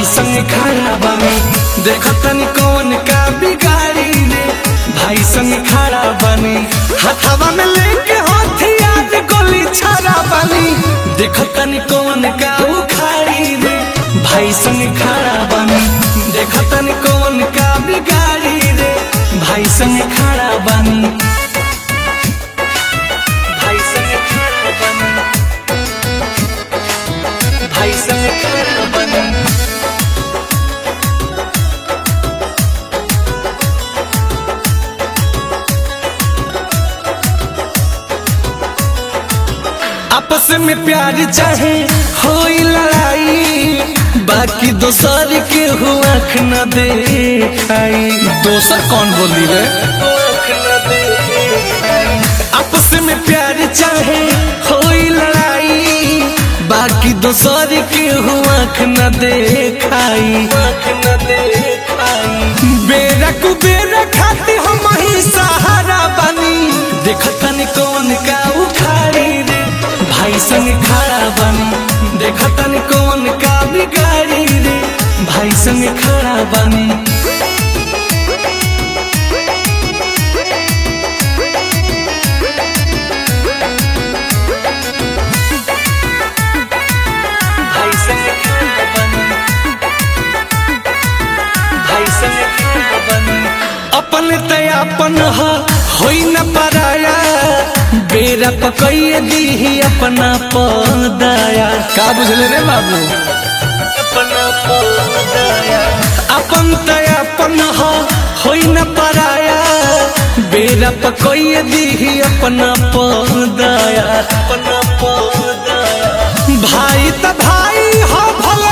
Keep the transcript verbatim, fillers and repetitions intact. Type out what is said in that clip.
भाई संग खड़ा बनी देखो तनी कौन का बिगाड़ी रे। भाई संग खड़ा बनी हथवा में लेके हथियार गोली छाड़ा बनी देखो तनी कौन का उखाड़ी रे। भाई संग खड़ा बनी देखो तनी कौन का बिगाड़ी रे। भाई संग खड़ा बनी भाई संग खड़ा बनी भाई संग खड़ा बनी। आपस में प्यार चाहे होई लड़ाई बाकी दोसर के हुआ आँख न देखाई। दोसर कौन बोली रे? आँख न देखाई। आपस में प्यार चाहे होई लड़ाई बाकी दोसर के हुआ आँख न देखाई। आँख न देखाई। बेरा कुबेरा खाती हम ही सहारा बनी देखतनी कौन का उखाड़ी रे। भाई संग खड़ा बनी देखतनी कौन का बिगाड़ी रे। भाई संग खड़ा बनी भाई संग खड़ा बनी भाई संग खड़ा बनी। अपन तयापन होई न पराया बेरा पकइए दी अपना पदाया। का बुझले रे बाबू? अपना पदाया अपन तयापन होई न पराया बेरा पकइए दी अपना पदाया। अपना पदाया भाई त भाई हो भले